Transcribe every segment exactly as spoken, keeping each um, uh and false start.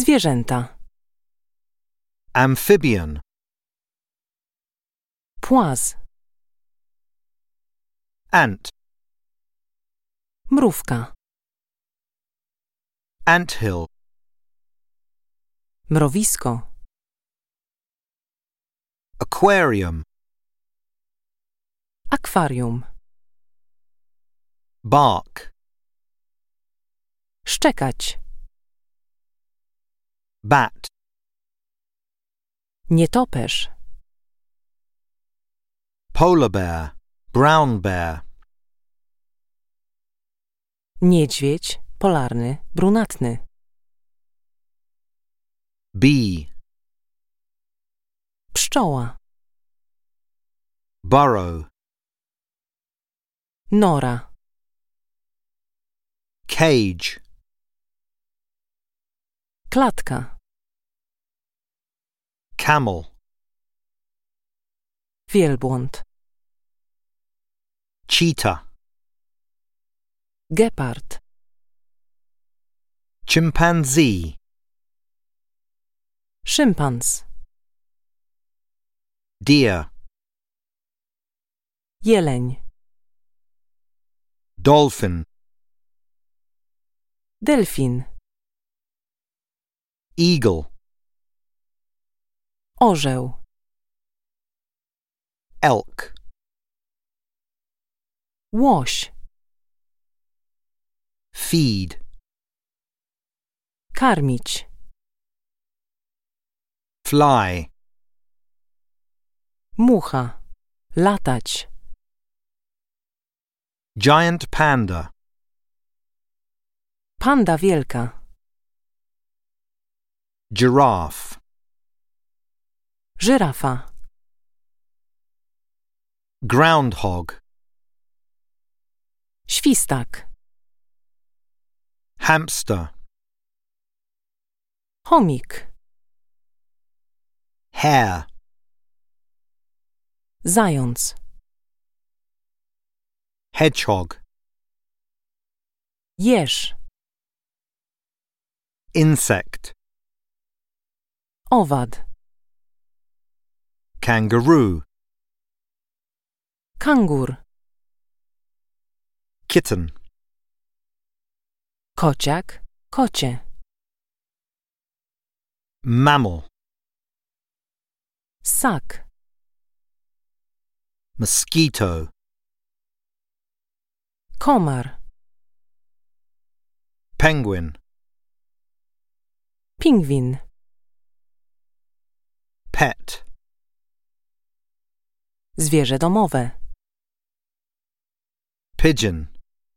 Zwierzęta. Amphibian. Płaz. Ant. Mrówka. Anthill. Mrowisko. Aquarium. Akwarium. Bark. Szczekać. Bat. Nietoperz. Polar bear. Brown bear. Niedźwiedź polarny, brunatny. Bee. Pszczoła. Burrow. Nora. Cage. Klatka. Camel. Wielbłąd. Cheetah. Gepard. Chimpanzee. Szympans. Deer. Jeleń. Dolphin. Delfin. Eagle. Orzeł. Elk. Łoś. Feed. Karmić. Fly. Mucha. Latać. Giant panda. Panda wielka. Giraffe. Żyrafa. Groundhog. Świstak. Hamster. Chomik. Hare. Zając. Hedgehog. Jeż. Insect. Owad. Kangaroo. Kangur. Kitten. Kociak. Kocie. Mammal. Ssak. Mosquito. Komar. Penguin. Pingwin. Pet. Zwierzę domowe. Pigeon.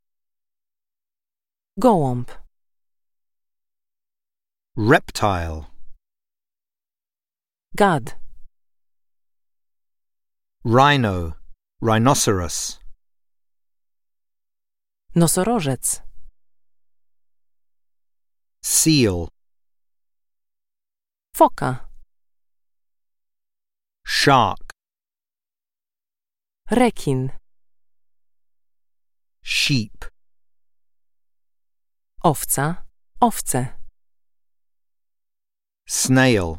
Gołąb. Reptile. Gad. Rhino. Rhinoceros. Nosorożec. Seal. Foka. Shark. Rekin. Sheep. Owca. Owce. Snail.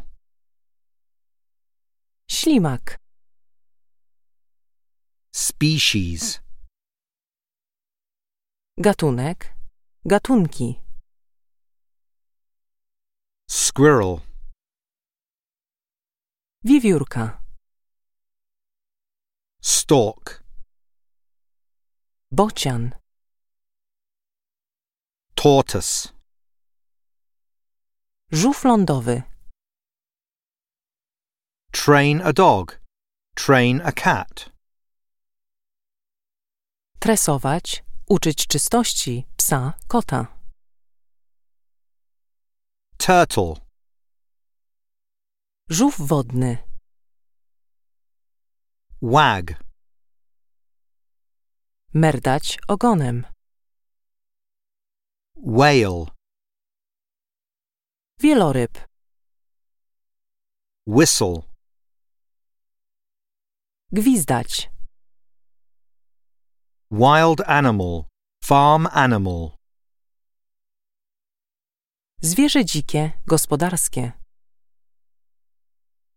Ślimak. Species. Gatunek. Gatunki. Squirrel. Wiewiórka. Stork. Bocian. Tortoise. Żółw lądowy. Train a dog. Train a cat. Tresować. Uczyć czystości psa, kota. Turtle. Żółw wodny. Wag. Merdać ogonem. Whale. Wieloryb. Whistle. Gwizdać. Wild animal. Farm animal. Zwierzę dzikie, gospodarskie.